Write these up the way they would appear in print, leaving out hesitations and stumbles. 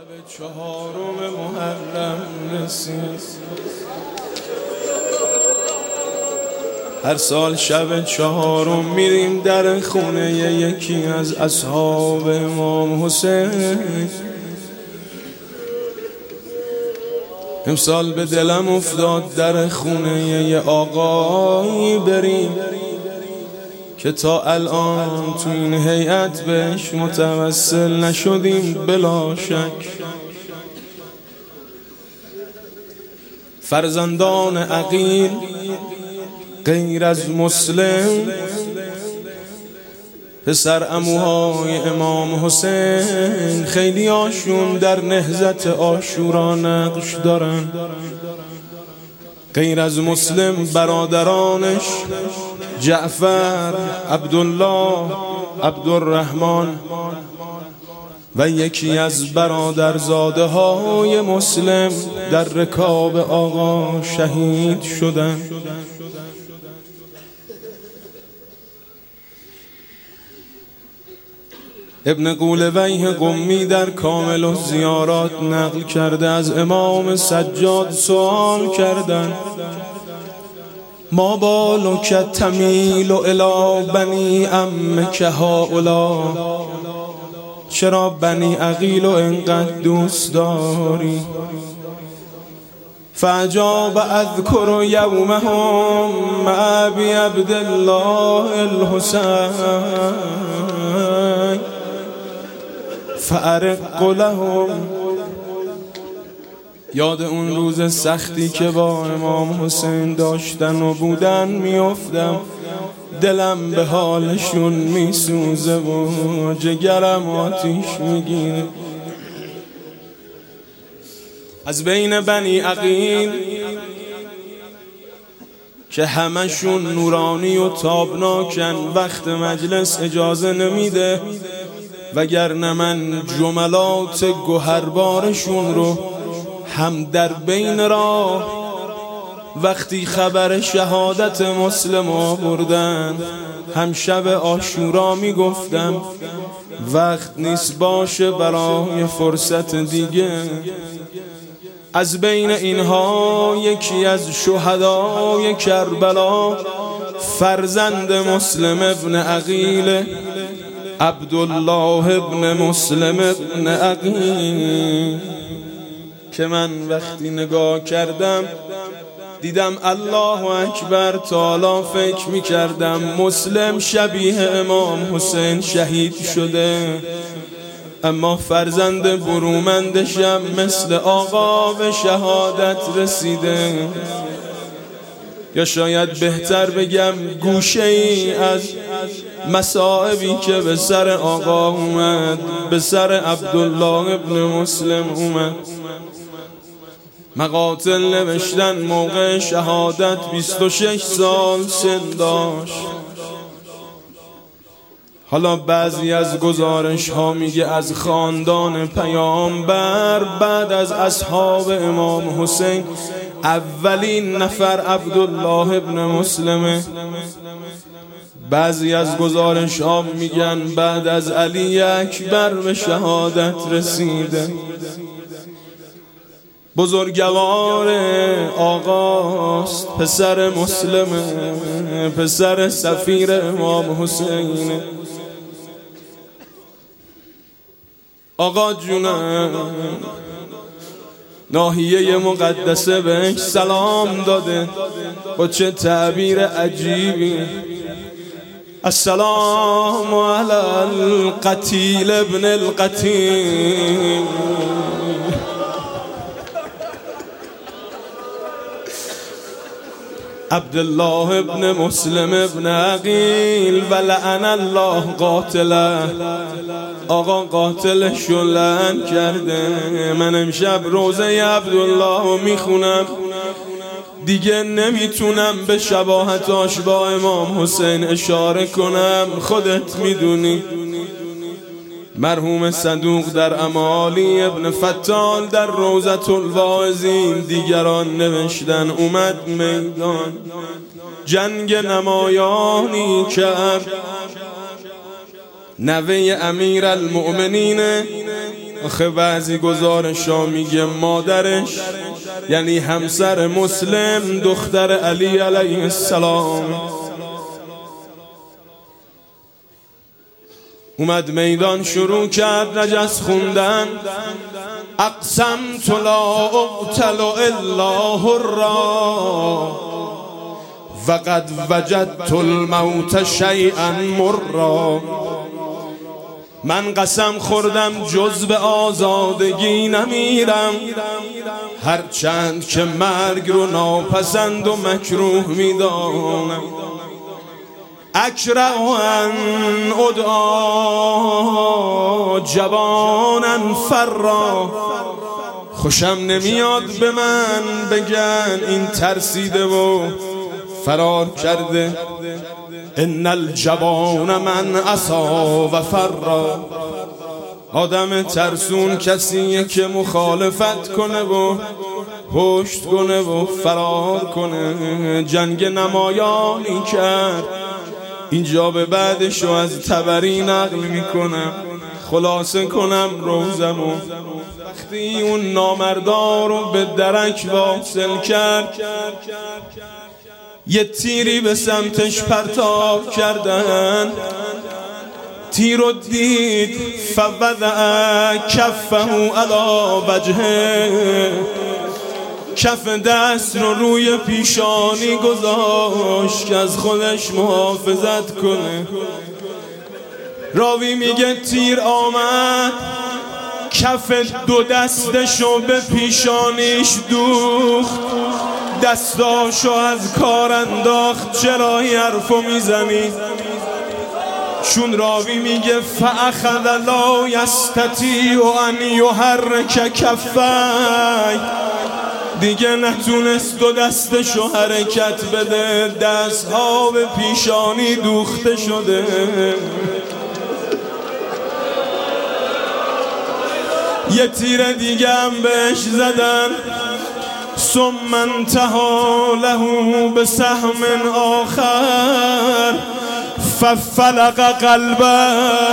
شب چهارم محرم رسید. هر سال شب چهارم میریم در خونه یکی از اصحاب امام حسین. امسال به دلم افتاد در خونه یه آقایی بریم که تا الان تو این هیئت بهش متوسل نشدیم. بلا شک فرزندان عقیل غیر از مسلم، پسر عموهای امام حسین، خیلی هاشون در نهضت عاشورا نقش دارن. غیر از مسلم برادرانش جعفر، عبدالله، عبدالرحمن و یکی از برادرزاده های مسلم در رکاب آقا شهید شدن. ابن قولویه قمی در کامل الزیارات نقل کرده از امام سجاد سوال کردن: ما بالک تمیل الی بنی عمک هؤلاء، چرا بنی عقیل اینقدر دوست داری؟ فاجاب: اذکر یومهم مع ابی عبدالله الحسین فارق لهم. یاد اون روز سختی که با امام حسین داشتن و بودن میافتم، دلم به حالشون میسوزه و جگرم آتیش میگیره. از بین بنی عقیل که همشون نورانی و تابناکن، وقت مجلس اجازه نمیده، وگرنه من جملات گوهربارشون رو هم در بین راه وقتی خبر شهادت مسلم آوردن، هم شب عاشورا میگفتم وقت نیست باشه برای فرصت دیگه. از بین اینها یکی از شهدای کربلا، فرزند مسلم ابن عقیل، عبدالله ابن مسلم ابن عقیل، که من وقتی نگاه کردم دیدم الله اکبر، تا حالا فکر میکردم مسلم شبیه امام حسین شهید شده، اما فرزند برومندشم مثل آقا به شهادت رسیده. یا شاید بهتر بگم گوشه ای از مصائبی که به سر آقا اومد، به سر عبدالله ابن مسلم اومد. مقاتل نوشتن موقع شهادت 26 سال سن داشت. حالا بعضی از گزارش ها میگه از خاندان پیامبر بعد از اصحاب امام حسین اولین نفر عبدالله ابن مسلمه. بعضی از گزارش ها میگن بعد از علی اکبر به شهادت رسیده. بزرگوار آقاست، پسر مسلمه، پسر سفیر امام حسین. آقا جونم ناحیه مقدسه بهش سلام داده با چه تعبیر عجیبی: السلام علی القتیل ابن القتیل. عبدالله ابن مسلم ابن عقیل و لعن الله قاتله. آقا قاتلشو لعن کرده. من امشب روزه عبدالله میخونم، دیگه نمیتونم به شباهتاش با امام حسین اشاره کنم، خودت میدونی. مرحوم صدوق در امالی ابن فتال در روضة الواعظین دیگران نوشتن اومد میدان، جنگ نمایانی کرد، نوه امیر المؤمنین آخه بعضی گزارشا میگه مادرش یعنی همسر مسلم دختر علی علیه السلام اومد میدان شروع کرد رجز خوندن. اقسمت لا اقتل الا حرا وقد وجدت الموت شیئا مرا. من قسم خوردم جز به آزادگی نمیرم، هرچند که مرگ رو ناپسند و مکروه میدانم. اکره ان ادعا جوانا فرا، خوشم نمیاد به من بگن این ترسیده و فرار کرده. ان الجوان من عصا و فرا، آدم ترسون کسیه که مخالفت کنه و پشت کنه و فرار کنه. جنگ نمایانی کرد، اینجا به بعدشو از طبری نقل میکنم. خلاصه کنم روزمو، وقتی اون نامردار رو به درک واصل کرد، یه تیری به سمتش پرتاب کردن. تیر رو دید فوضع کفه علی وجهه، کف دست رو روی پیشانی گذاشت که از خودش محافظت کنه. راوی میگه تیر آمد کف دو دستشو به پیشانیش دوخت، دستاشو از کار انداخت. چرا این حرفو میزنی؟ چون راوی میگه فاخذ لا یستطیع ان یحرک کفی، دیگه نتونست دو دستشو حرکت بده، دستها به پیشانی دوخته شده. یه تیر دیگه هم بهش زدن. ثم انتهى له بسهم آخر ففلق قلبه.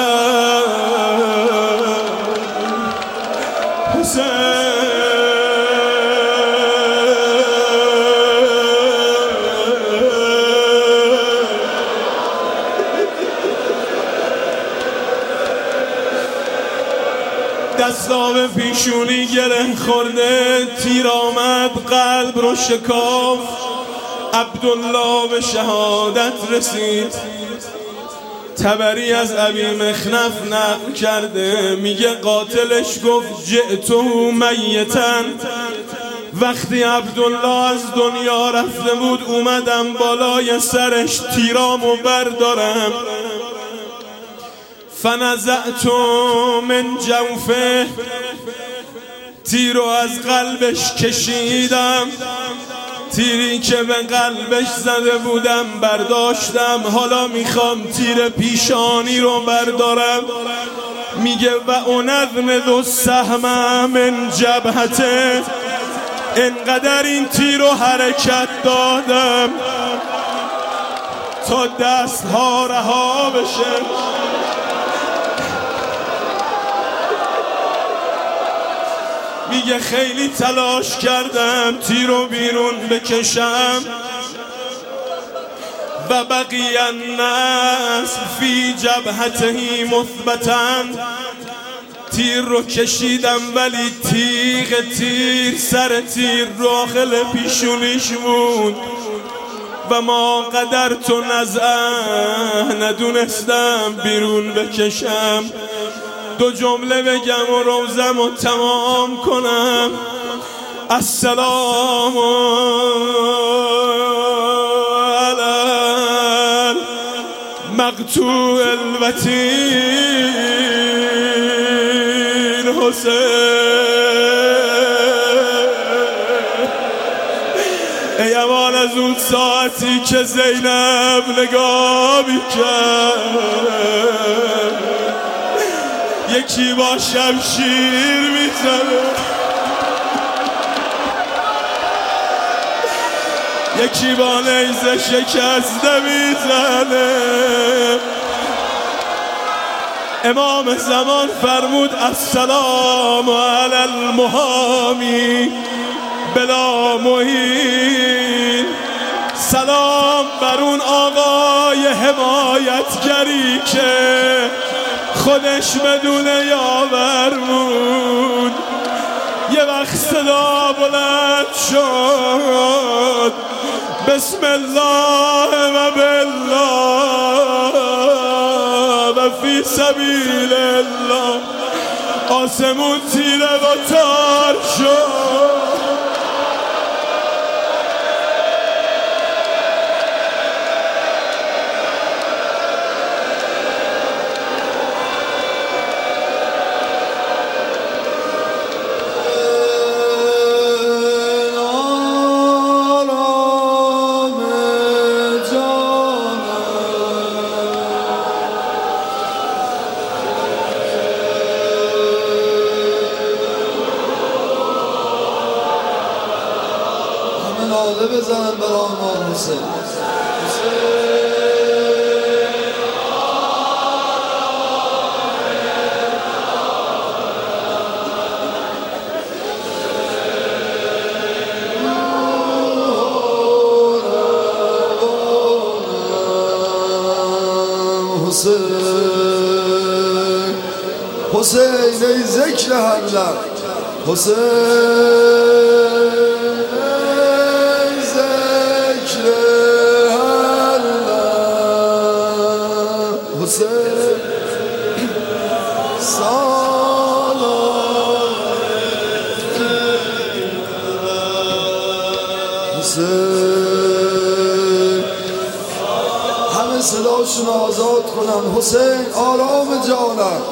دستا به پیشونی گره خورده، تیر آمد قلب رو شکافت. عبدالله به شهادت رسید. طبری از ابی مخنف نقل کرده، میگه قاتلش گفت جئتو میتن. وقتی عبدالله از دنیا رفته بود اومدم بالای سرش تیرامو بردارم. فنزعت من جوفه، تیرو از قلبش کشیدم. تیری که به قلبش زده بودم برداشتم، حالا میخوام تیر پیشانی رو بردارم. میگه و انظمد السهم من جبهته، انقدر این تیر رو حرکت دادم تا دستها رها بشه. میگه خیلی تلاش کردم تیر رو بیرون بکشم. و بقی الناس فی جبهته مثبتا، تیر رو کشیدم ولی تیر سر تیر داخل پیشونیش بود. و ما قدرت نزعه، ندونستم بیرون بکشم. دو جمله بگم و روزم رو تمام کنم. السلام علی المقتول الوتین حسین. ای امان از اون ساعتی که زینب نگاه میکرد، یکی با شمشیر میزنه، یکی با نیزه شکسته میزنه. امام زمان فرمود السلام علی المحامی بلا معین. سلام بر اون آقای حمایتگری که خودش بدون یاورمون. یه وقت صدا بلند شد بسم الله و بالله و فی سبیل الله. آسمون تیره و تار شد. ناله بزنن برای امام حسین. حسین ای ذکر هر لب حسین همه صداشون آزاد کنن. حسین آرام جانم.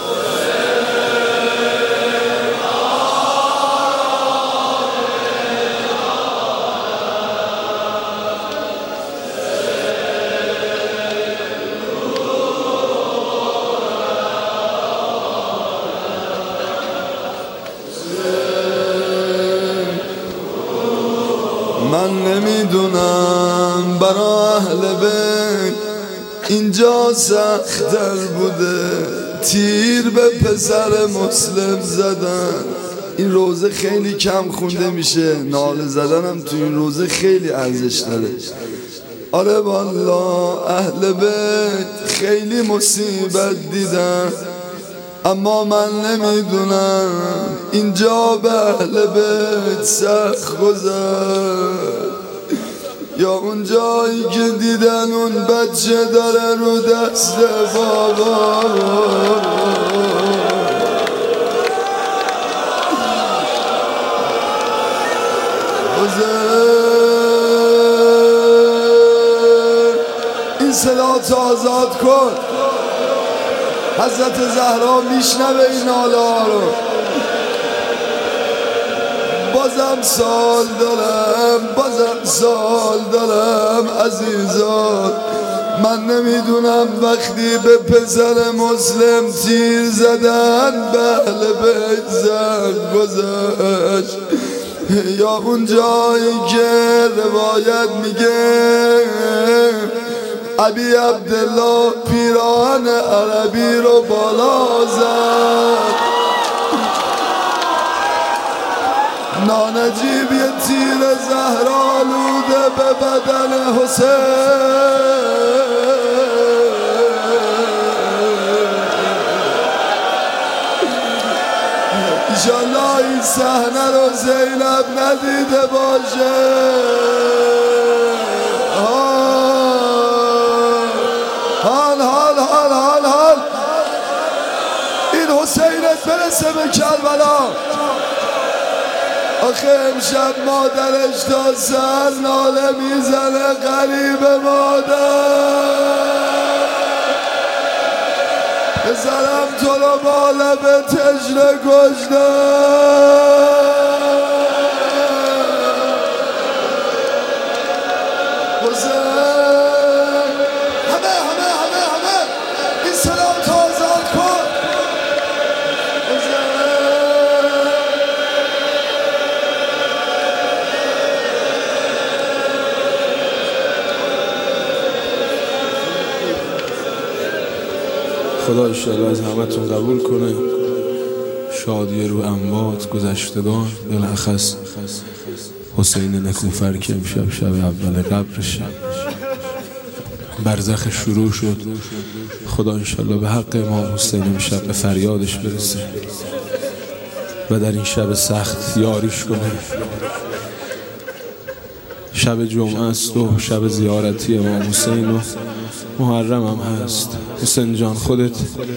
من نمیدونم برا اهل بیت اینجا سخت‌تر بوده تیر به پسر مسلم زدن. این روزه خیلی کم خونده میشه، ناله زدنم تو این روزه خیلی ارزش داره. آره والا اهل بیت خیلی مصیبت دیدن، اما من نمیدونم اینجا به اهل بیت سخت گذشت یا اون جایی که دیدن اون بچه داره رو دست بابا. این صدا تو آزاد کن. حضرت زهرا میشنوه این ناله ها رو. بازم سال دارم عزیزان. من نمیدونم وقتی به پسر مسلم تیر زدن به اهل بیت زخم گذشت یا اون جایی که روایت میگه ابی عبدالله پیراهن عربی رو بالا زد. نانجیب یه تیر زهرآلوده به بدن حسین. ایشالله این صحنه رو زینب ندیده باشه. حال این حسینت برسه به کربلا. آخه امشب مادرش تا سر ناله میزنه غریب مادر. پسرم تو رو باله به تشنه کشته. همه این سلام تا آزاد کن. خدا خدا انشاءالله از همتون قبول کنه. شادی رو اموات گذشتگان، بالاخص حسین نکوفر که امشب شب اول قبرشه. برزخ شروع شد. خدا انشاءالله به حق امام حسین امشب به فریادش برسه و در این شب سخت یاریش کنه. شب جمعه است و شب زیارتی امام حسین و محرم هم هست. حسین جان خودت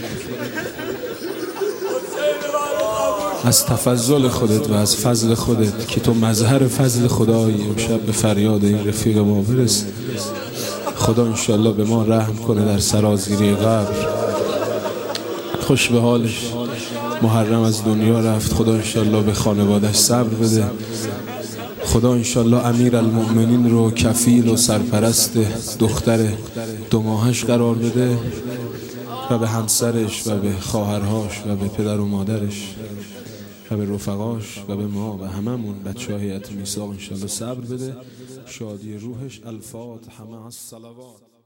از تفضل خودت و از فضل خودت که تو مظهر فضل خدایی امشب به فریاد این رفیق ما برس. خدا انشالله به ما رحم کنه در سرازیری قبر. خوش به حالش. محرم از دنیا رفت. خدا انشالله به خانوادش صبر بده. خدا انشالله امیر المؤمنین رو کفیل و سرپرست دختر 2 ماهش قرار بده و به همسرش و به خواهرهاش و به پدر و مادرش و به رفقاش و به ما و هممون بچه های یتیم میثاق انشالله صبر بده. شادی روحش. الفاتحه مع الصلوات.